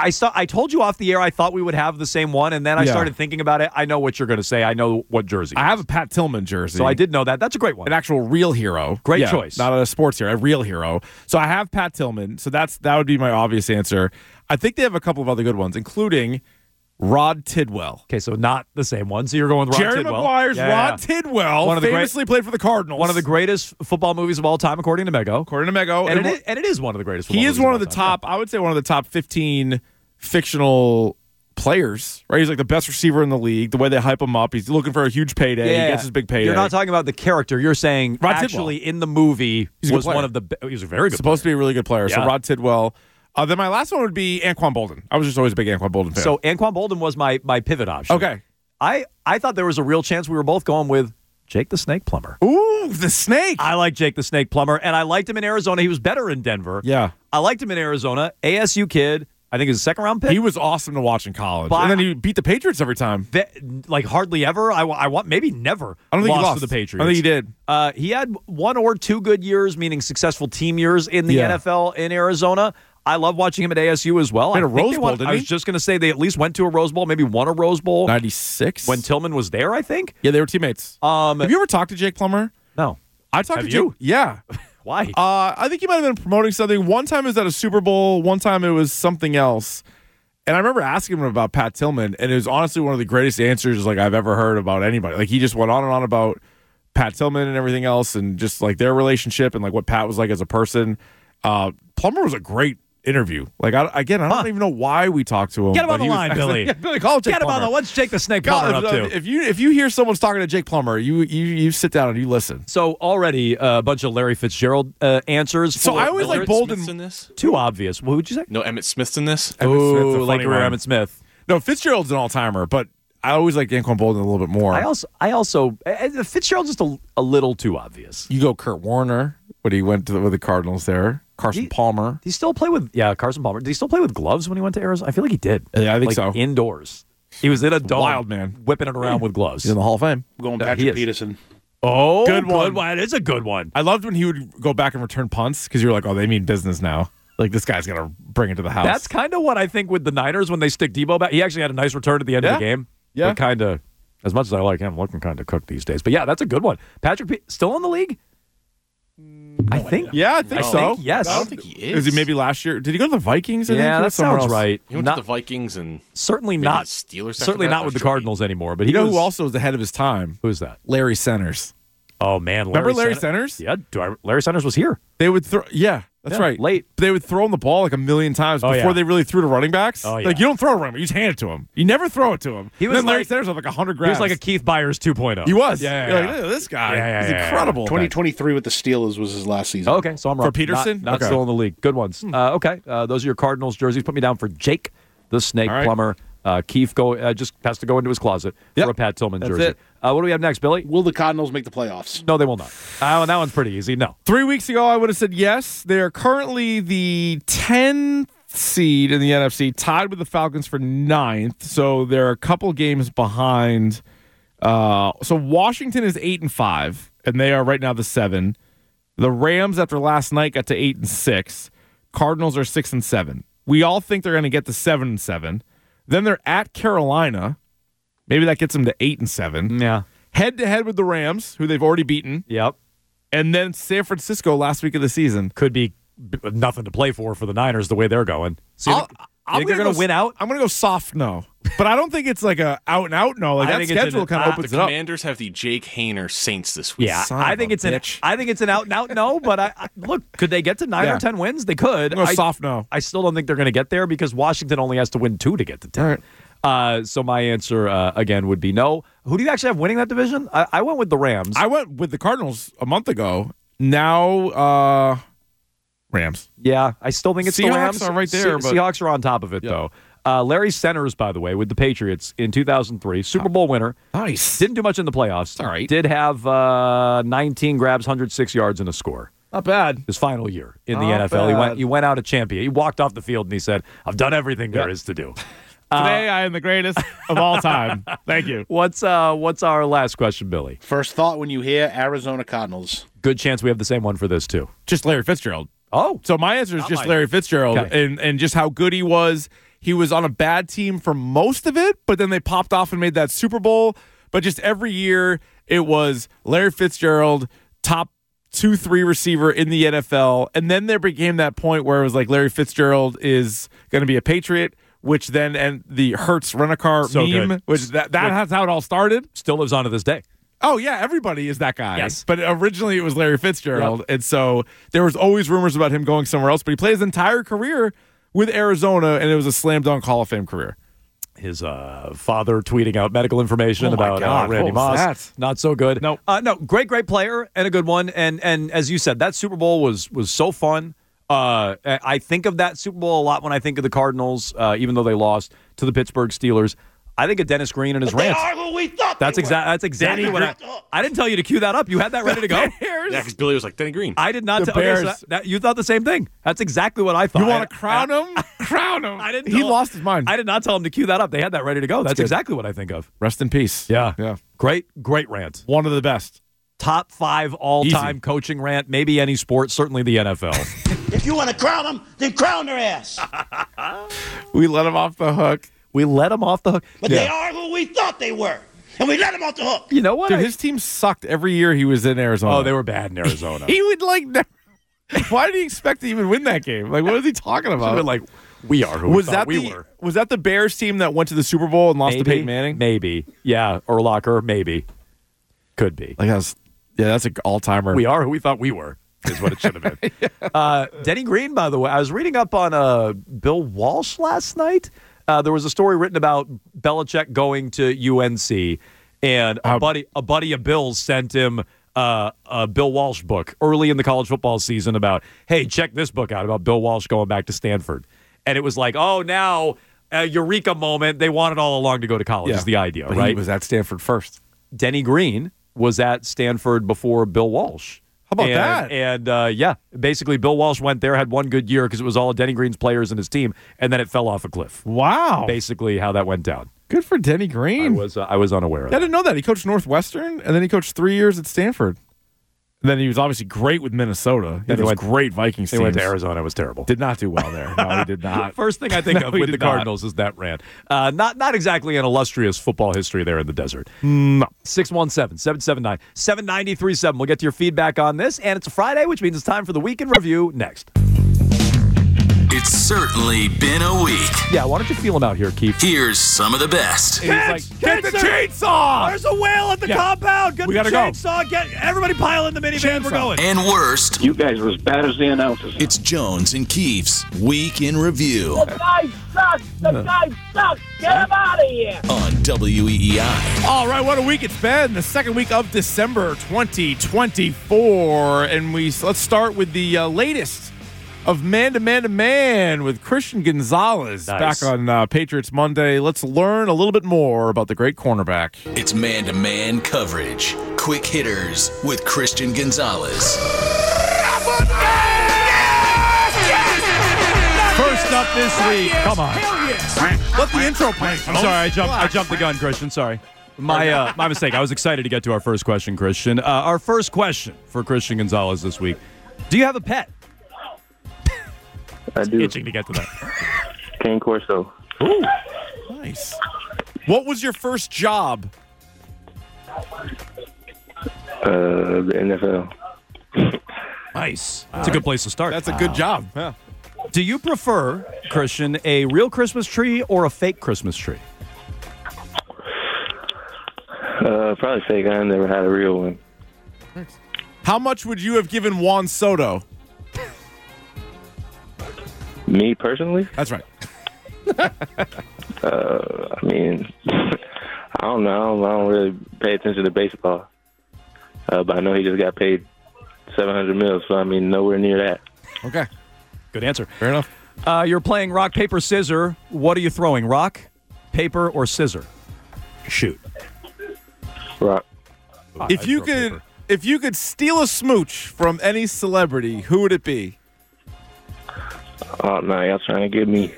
I told you off the air I thought we would have the same one, and then I started thinking about it. I know what you're going to say. I know what jersey. I have a Pat Tillman jersey. So I did know that. That's a great one. An actual real hero. Great choice. Not a sports hero, a real hero. So I have Pat Tillman. So that would be my obvious answer. I think they have a couple of other good ones, including Rod Tidwell. Okay, so not the same one. So you're going with Rod Jerry Tidwell. Maguire's Rod Tidwell, famously played for the Cardinals. One of the greatest football movies of all time, according to Mego. And it is one of the greatest football movies. He is one of the top, I would say one of the top 15 fictional players, right? He's like the best receiver in the league. The way they hype him up, he's looking for a huge payday. He gets his big payday. You're not talking about the character. You're saying Rod actually Tidwell. In the movie He's was one of the. He was a very good. Supposed to be a really good player. Yeah. So Rod Tidwell. Then my last one would be Anquan Boldin. I was just always a big Anquan Boldin fan. So Anquan Boldin was my pivot option. Okay. I thought there was a real chance we were both going with Jake the Snake Plummer. Ooh, the Snake. I like Jake the Snake Plummer, and I liked him in Arizona. He was better in Denver. Yeah. I liked him in Arizona. ASU kid. I think he's a second-round pick. He was awesome to watch in college. But and then he beat the Patriots every time. Like hardly ever. I want maybe never. I don't think he lost to the Patriots. I think he did. He had 1 or 2 good years, meaning successful team years in the NFL in Arizona. I love watching him at ASU as well. Made a I think Rose they Bowl, won- didn't I was he? just going to say they at least went to a Rose Bowl, maybe won a Rose Bowl. 96? When Tillman was there, I think. Yeah, they were teammates. Have you ever talked to Jake Plummer? No. I talked Have to you? Jake. Yeah. Why? I think he might have been promoting something. One time it was at a Super Bowl. One time it was something else. And I remember asking him about Pat Tillman, and it was honestly one of the greatest answers like I've ever heard about anybody. Like he just went on and on about Pat Tillman and everything else, and just like their relationship and like what Pat was like as a person. Plummer was a great interview. Like I don't even know why we talked to him. Get him but on the he was line, excellent. Billy. Yeah, Billy, call Jake Get him Plummer. on the. What's Jake the Snake Plummer up to? If you hear someone's talking to Jake Plummer, you sit down and you listen. So already a bunch of Larry Fitzgerald answers. So I always like Bolden. in this? Too obvious. What would you say? No Emmett Smith's in this. Oh, like career Emmett Smith. No, Fitzgerald's an all-timer, but I always like Anquan Bolden a little bit more. I also Fitzgerald's just a little too obvious. You go Kurt Warner, but he went with the Cardinals there. Carson Palmer. Did he still play with Carson Palmer? Did he still play with gloves when he went to Arizona? I feel like he did. Yeah, I think like so. Indoors. He was in a dome. Wild man. Whipping it around with gloves. He's in the Hall of Fame. I'm going he Patrick is. Peterson. Oh, Good one. It is a good one. I loved when he would go back and return punts because you were like, oh, they mean business now. Like, this guy's going to bring it to the house. That's kind of what I think with the Niners when they stick Debo back. He actually had a nice return at the end of the game. Yeah. But kind of, as much as I like him, looking kind of cooked these days. But yeah, that's a good one. Patrick still in the league? I think. Yeah, I think so. Yes. I don't think he is. Is he maybe last year? Did he go to the Vikings? I think, Yeah, or that somewhere sounds else? right. He went to the Vikings and Certainly maybe not. Steelers. after Certainly that? not with the Sure. Cardinals anymore. But You know was, who also was ahead of his time? Who's that? Larry Centers. Oh man, Remember Larry Centers? Yeah, Larry Centers was here. They would throw. Yeah, that's Yeah, right. late. They would throw him the ball like a million times Oh, before yeah. they really threw to running backs. Oh, yeah. Like you don't throw a running back, you just hand it to him. You never throw it to him. He And was then Larry like- Centers had like 100 He grabs. was like a Keith Byers 2.0. He was. Yeah, You're yeah, like, yeah. "Look at this guy. Yeah, He's yeah, yeah. incredible. 2023 with the Steelers was his last season. Okay, so I'm wrong. For Peterson? Not Okay. still in the league. Good ones. Okay, those are your Cardinals jerseys. Put me down for Jake the Snake All right. Plummer. Keith just has to go into his closet for a Pat Tillman That's jersey. it. What do we have next, Billy? Will the Cardinals make the playoffs? No, they will not. That one's pretty easy. No. 3 weeks ago, I would have said yes. They are currently the 10th seed in the NFC, tied with the Falcons for 9th. So they're a couple games behind. So Washington is 8-5, and they are right now the 7. The Rams, after last night, got to 8-6. Cardinals are 6-7. We all think they're going to get to 7-7. Then they're at Carolina. Maybe that gets them to 8-7. Yeah. Head to head with the Rams, who they've already beaten. Yep. And then San Francisco last week of the season. Could be nothing to play for the Niners the way they're going. So you think they're going to win out? I'm going to go soft no. But I don't think it's like a out and out no. Like I that think it's schedule kind of The opens it up. Commanders have the Jake Hayner Saints this week. Yeah, Son I of think a it's bitch. an out and out no. But I look, could they get to 9 Yeah. or 10 wins? They could. I'm going soft no. I still don't think they're going to get there because Washington only has to win 2 to get to 10. All right. So my answer again would be no. Who do you actually have winning that division? I went with the Rams. I went with the Cardinals a month ago. Now, Rams. Yeah, I still think it's the Seahawks Rams. are right there, but- Seahawks are on top of it though. Larry Centers, by the way, with the Patriots in 2003, Super Bowl winner. Nice. Didn't do much in the playoffs. All right. Did have 19 grabs, 106 yards, and a score. Not bad. His final year in the Not NFL. bad. He went out a champion. He walked off the field and he said, "I've done everything there is to do." Today I am the greatest of all time. Thank you. What's our last question, Billy? First thought when you hear Arizona Cardinals. Good chance we have the same one for this too. Just Larry Fitzgerald. Oh, So my answer is Not just mine. Larry Fitzgerald Okay. and just how good he was. He was on a bad team for most of it, but then they popped off and made that Super Bowl. But just every year it was Larry Fitzgerald, top 2-3 receiver in the NFL. And then there became that point where it was like Larry Fitzgerald is going to be a Patriot, which then and the Hertz Rent-A-Car So meme, good. which that's how it all started. still lives on to this day. Oh, yeah, everybody is that guy. Yes. But originally it was Larry Fitzgerald. And so there was always rumors about him going somewhere else, but he played his entire career with Arizona, and it was a slam dunk Hall of Fame career. His father tweeting out medical information Oh, my about God, Randy what was Moss. that? Not so good. Nope. No, great player and a good one. And as you said, that Super Bowl was so fun. I think of that Super Bowl a lot when I think of the Cardinals, even though they lost to the Pittsburgh Steelers. I think of Dennis Green and his rant. That's exactly what I didn't tell you to cue that up. You had that ready to go. Yeah, because Billy was like, Denny Green. I did not The tell you Bears. that. You thought the same thing. That's exactly what I thought. You want to crown him? Crown him. I didn't He tell- lost his mind. I did not tell him to cue that up. They had that ready to go. That's good. exactly what I think of. Rest in peace. Yeah. Yeah. Great rant. One of the best. Top 5 all-time Easy. coaching rant, maybe any sport, certainly the NFL. you want to crown them, then crown their ass. We let them off the hook. We let them off the hook. But they are who we thought they were. And we let them off the hook. You know what? Dude, his team sucked every year he was in Arizona. Oh, they were bad in Arizona. He would why did he expect to even win that game? Like, what is he talking about? Like, we are who we thought we were. Was that the Bears team that went to the Super Bowl and lost to Peyton Manning? Maybe. Yeah. Urlacher, maybe. Could be. That's an all-timer. We are who we thought we were, is what it should have been. Denny Green, by the way, I was reading up on Bill Walsh last night. There was a story written about Belichick going to UNC, and a buddy of Bill's sent him a Bill Walsh book early in the college football season about, hey, check this book out about Bill Walsh going back to Stanford. And it was like, oh, now a eureka moment. They wanted all along to go to college is the idea, but right? He was at Stanford first. Denny Green was at Stanford before Bill Walsh. How about that? And, basically Bill Walsh went there, had one good year because it was all of Denny Green's players and his team, and then it fell off a cliff. Wow. Basically how that went down. Good for Denny Green. I was unaware of that. I didn't know that. He coached Northwestern, and then he coached 3 years at Stanford. And then he was obviously great with Minnesota. He was great Vikings teams. He went to Arizona. It was terrible. Did not do well there. No, he did not. First thing I think of with the Cardinals is that rant. Not exactly an illustrious football history there in the desert. No. 617-779-7937. We'll get to your feedback on this. And it's a Friday, which means it's time for the Week in Review next. It's certainly been a week. Yeah, why don't you feel him out here, Keith? Here's some of the best. Get the chainsaw! There's a whale at the compound! Get we the gotta chainsaw! Get everybody pile in the minivan, we're going. And worst. You guys are as bad as the announcers. It's Jones and Keefe's Week in Review. The guy sucks! The guy sucks! Get him out of here! On WEEI. All right, what a week it's been. The second week of December 2024. And let's start with the latest of Man to Man to Man with Christian Gonzalez back on Patriots Monday. Let's learn a little bit more about the great cornerback. It's Man to Man coverage. Quick hitters with Christian Gonzalez. First up this week. Come on. Let the intro play. I'm sorry, I jumped the gun, Christian. Sorry. My mistake. I was excited to get to our first question, Christian. Our first question for Christian Gonzalez this week. Do you have a pet? I do. Itching to get to that. Cane Corso. Ooh, nice. What was your first job? The NFL. Nice. That's a good place to start. That's a good job. Yeah. Do you prefer, Christian, a real Christmas tree or a fake Christmas tree? Probably fake. I never had a real one. How much would you have given Juan Soto? Me personally? That's right. I mean, I don't know. I don't really pay attention to baseball. But I know he just got paid $700 million, so I mean, nowhere near that. Okay. Good answer. Fair enough. You're playing rock, paper, scissor. What are you throwing? Rock, paper, or scissor? Shoot. Rock. If you could steal a smooch from any celebrity, who would it be? Oh, no, y'all trying to get me.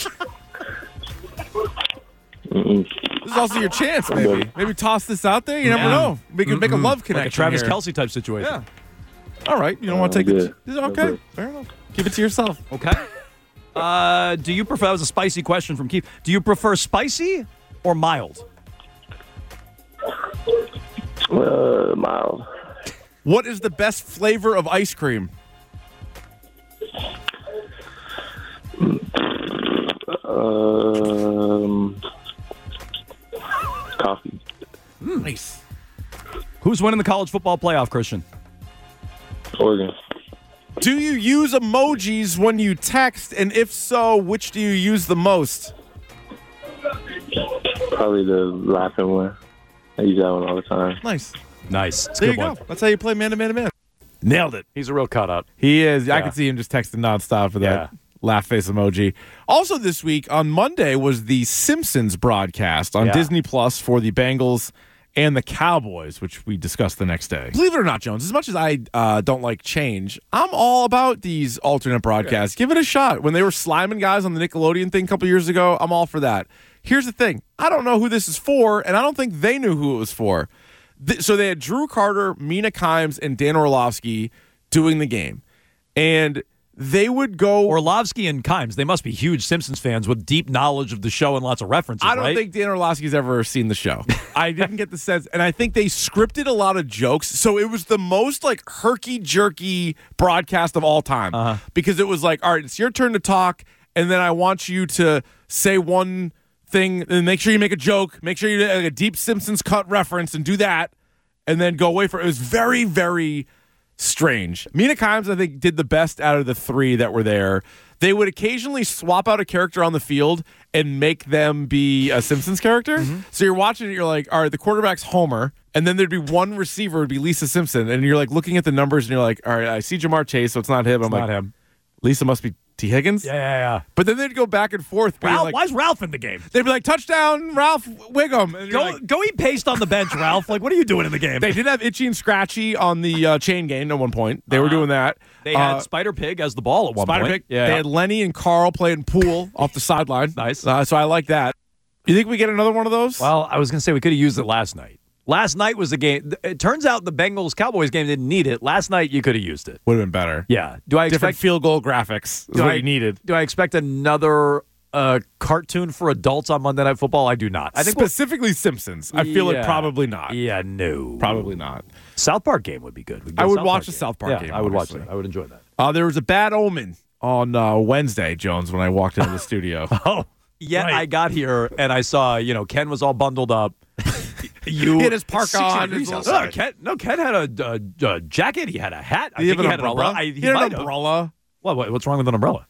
This is also your chance, maybe. Maybe toss this out there. You never know. We could make a love connection. Like a Travis here. Kelce type situation. Yeah. All right. You don't want to take it. Good. Okay. Fair enough. Keep it to yourself. Okay. Do you prefer, that was a spicy question from Keith. Do you prefer spicy or mild? Mild. What is the best flavor of ice cream? Coffee. Nice. Who's winning the college football playoff, Christian? Oregon. Do you use emojis when you text? And if so, which do you use the most? Probably the laughing one. I use that one all the time. Nice. It's There a you good one. go. That's how you play man to man to man. Nailed it. He's a real cutout. He is. I Yeah. can see him just texting nonstop for that laugh face emoji. Also this week, on Monday, was the Simpsons broadcast on Disney Plus for the Bengals and the Cowboys, which we discussed the next day. Believe it or not, Jones, as much as I don't like change, I'm all about these alternate broadcasts. Give it a shot. When they were sliming guys on the Nickelodeon thing a couple years ago, I'm all for that. Here's the thing. I don't know who this is for, and I don't think they knew who it was for. So they had Drew Carter, Mina Kimes, and Dan Orlovsky doing the game. And they would go. Orlovsky and Kimes, they must be huge Simpsons fans with deep knowledge of the show and lots of references, I don't right? think Dan Orlovsky's ever seen the show. I didn't get the sense. And I think they scripted a lot of jokes. So it was the most like herky-jerky broadcast of all time. Because it was like, all right, it's your turn to talk. And then I want you to say one thing and make sure you make a joke. Make sure you do like a deep Simpsons cut reference and do that. And then go away for it. It was very, very strange. Mina Kimes, I think, did the best out of the three that were there. They would occasionally swap out a character on the field and make them be a Simpsons character. So you're watching it, you're like, all right, the quarterback's Homer, and then there'd be one receiver, would be Lisa Simpson, and you're like looking at the numbers, and you're like, all right, I see Jamar Chase, so it's not him. I'm not like, him. Lisa must be T. Higgins? Yeah. But then they'd go back and forth. Ralph, like, why is Ralph in the game? They'd be like, touchdown, Ralph Wiggum. And Go eat paste on the bench, Ralph. Like, what are you doing in the game? They did have Itchy and Scratchy on the chain game at one point. They were doing that. They had Spider Pig as the ball at one point. Spider Pig. Yeah. They had Lenny and Carl playing pool off the sideline. Nice. So I like that. You think we get another one of those? Well, I was going to say we could have used it last night. Last night was the game. It turns out the Bengals-Cowboys game didn't need it. Last night, you could have used it. Would have been better. Yeah. Do I Different expect field goal graphics is what you needed. Do I expect another cartoon for adults on Monday Night Football? I do not. I think specifically Simpsons. I feel like probably not. Yeah, no. Probably not. South Park game would be good. I would watch the South Park game. I would watch that. I would enjoy that. There was a bad omen on Wednesday, Jones, when I walked into the studio. Yet I got here and I saw, Ken was all bundled up. He had his park on. Ken had a jacket. He had a hat. Did he have an umbrella? He had an umbrella. What's wrong with an umbrella?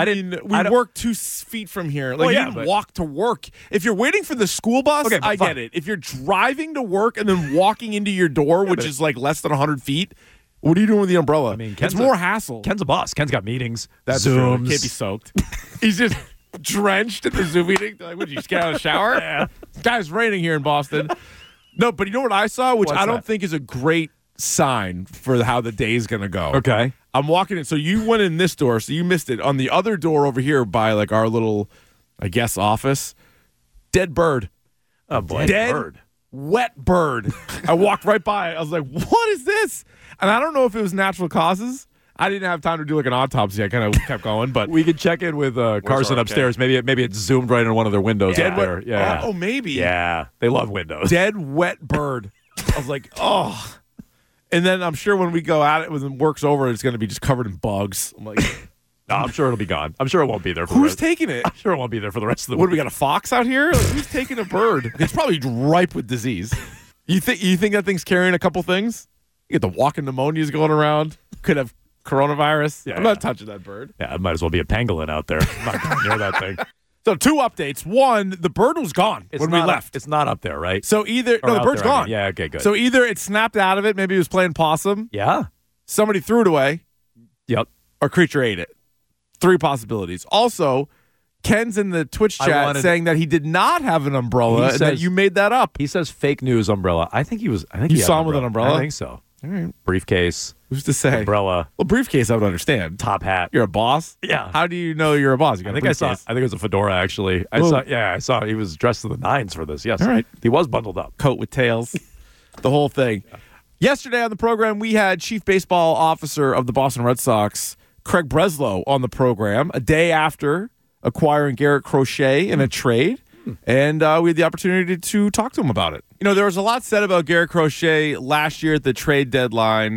We work 2 feet from here. Like, you didn't walk to work. If you're waiting for the school bus, I get it. If you're driving to work and then walking into your door, which is like less than 100 feet, what are you doing with the umbrella? I mean, it's more hassle. Ken's a boss. Ken's got meetings. That's Zooms. True. Can't be soaked. He's just drenched in the Zoom meeting. Like, would you just get out of the shower? Yeah. Guys, raining here in Boston. No, but you know what I saw, which I don't think is a great sign for how the day is going to go. Okay. I'm walking in. So you went in this door, so you missed it. On the other door over here by like our little, I guess, office, dead bird. Oh, boy. Dead bird. Wet bird. I walked right by it. I was like, what is this? And I don't know if it was natural causes. I didn't have time to do like an autopsy. I kind of kept going, but we could check in with Carson upstairs. Maybe it zoomed right in one of their windows. Dead there. wet. Yeah. Oh, maybe. Yeah, they love windows. Dead wet bird. I was like, oh. And then I'm sure when we go at it, when work's over, it's going to be just covered in bugs. I'm like, no, I'm sure it'll be gone. I'm sure it won't be there. Who's taking it? I'm sure it won't be there for the rest of the week. What, we got a fox out here? Like, who's taking a bird? It's probably ripe with disease. You think that thing's carrying a couple things? You get the walking pneumonias going around. Could have coronavirus. Yeah, I'm not touching that bird. Yeah, it might as well be a pangolin out there. I'm not going near that thing. So 2 updates. One, the bird was gone when we left. It's not up there, right? So either the bird's there, gone. I mean. Yeah, okay, good. So either it snapped out of it, maybe it was playing possum. Yeah. Somebody threw it away. Yep. Or creature ate it. 3 possibilities. Also, Ken's in the Twitch chat saying that he did not have an umbrella and that you made that up. He says fake news umbrella. I think you he saw him with an umbrella? I think so. All right. Briefcase. Who's to say? Umbrella. Well, briefcase I would understand. Top hat. You're a boss? Yeah. How do you know you're a boss? You got I think it was a fedora, actually. I saw he was dressed to the nines for this. Yes. All right. He was bundled up. Coat with tails. The whole thing. Yeah. Yesterday on the program, we had Chief Baseball Officer of the Boston Red Sox, Craig Breslow, on the program a day after acquiring Garrett Crochet in a trade. And we had the opportunity to talk to him about it. You know, there was a lot said about Garrett Crochet last year at the trade deadline.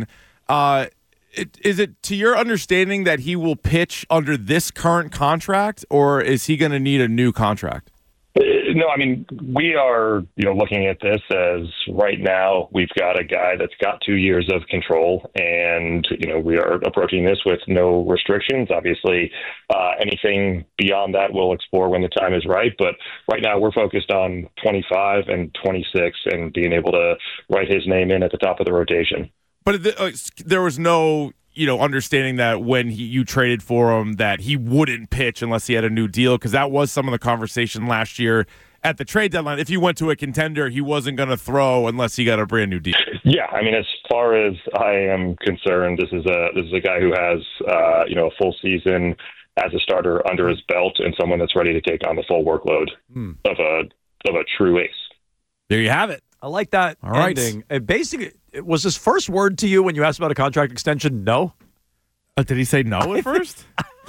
Is it to your understanding that he will pitch under this current contract, or is he going to need a new contract? No, I mean, we are, looking at this as right now we've got a guy that's got 2 years of control, and, we are approaching this with no restrictions. Obviously, anything beyond that we'll explore when the time is right. But right now we're focused on 25 and 26 and being able to write his name in at the top of the rotation. But there was no, understanding that when you traded for him that he wouldn't pitch unless he had a new deal, because that was some of the conversation last year at the trade deadline. If he went to a contender, he wasn't going to throw unless he got a brand new deal. Yeah, I mean, as far as I am concerned, this is a guy who has a full season as a starter under his belt and someone that's ready to take on the full workload of a true ace. There you have it. I like that ending. Basically, was his first word to you when you asked about a contract extension, no? Did he say no at first?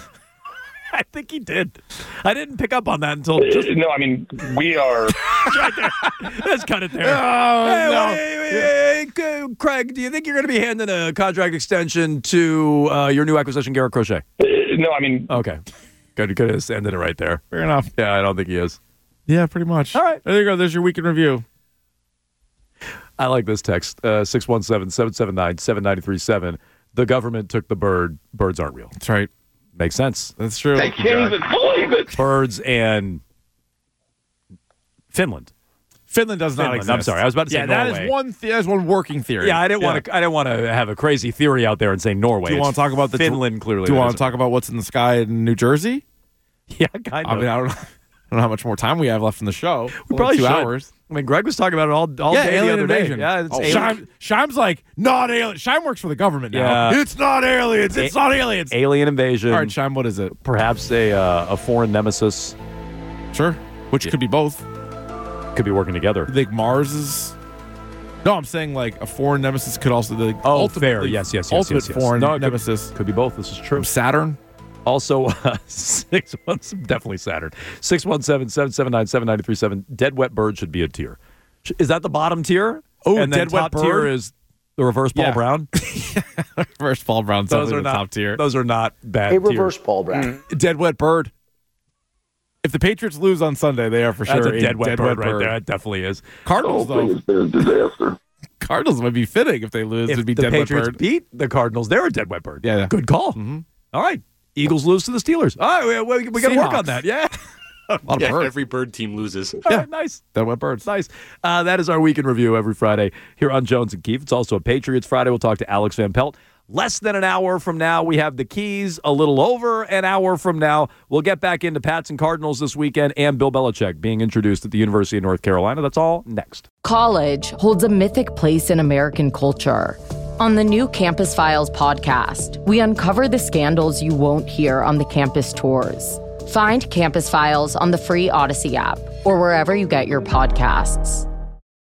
I think he did. I didn't pick up on that until just... No, I mean, we are... right there. Let's cut it there. Oh, hey, Craig, do you think you're going to be handing a contract extension to your new acquisition, Garrett Crochet? No, I mean... Okay. Could have ended it right there. Fair enough. Yeah, I don't think he is. Yeah, pretty much. All right. There you go. There's your week in review. I like this text. 617-779-7937. The government took the bird. Birds aren't real. That's right. Makes sense. That's true. They can't even believe it. Birds and Finland. Finland does not exist. I'm sorry. I was about to say Norway. That is one working theory. Yeah, I didn't want to have a crazy theory out there and say Norway. Do you want to talk about Finland? Clearly, do you want to talk about what's in the sky in New Jersey? Yeah, kind of. I mean, I don't know how much more time we have left in the show. We probably 2 should. hours. I mean, Greg was talking about it all day alien the other invasion. day. Yeah, it's Shime's like, not alien. Shime works for the government now. Yeah. It's not aliens. It's not aliens. Alien invasion. All right, Shime, what is it? Perhaps a foreign nemesis. Sure. Which could be both. Could be working together. You think Mars is... No, I'm saying like a foreign nemesis could also be fair. Yes. Ultimate foreign nemesis. Could be both. This is true. From Saturn. Also, definitely Saturn. 617-779-7937. Dead wet bird should be a tier. Is that the bottom tier? Oh, and then dead wet top bird tier is the reverse Paul Brown. Reverse Paul Brown. Those are the top tier. Those are not bad. A reverse Paul Brown. Dead wet bird. If the Patriots lose on Sunday, they are for sure That's a dead wet bird right there. That definitely is. Cardinals, though. It's been a disaster. Cardinals would be fitting if they lose. It'd be the dead Patriots wet bird. beat the Cardinals, they're a dead wet bird. Yeah. Good call. Mm-hmm. All right. Eagles lose to the Steelers. All right, we got to work on that. Yeah. A lot of birds. Every bird team loses. All right, nice. Dead wet birds. Nice. That is our week in review every Friday here on Jones and Keefe. It's also a Patriots Friday. We'll talk to Alex Van Pelt. Less than an hour from now, we have the Keys. A little over an hour from now, we'll get back into Pats and Cardinals this weekend and Bill Belichick being introduced at the University of North Carolina. That's all next. College holds a mythic place in American culture. On the new Campus Files podcast, we uncover the scandals you won't hear on the campus tours. Find Campus Files on the free Odyssey app or wherever you get your podcasts.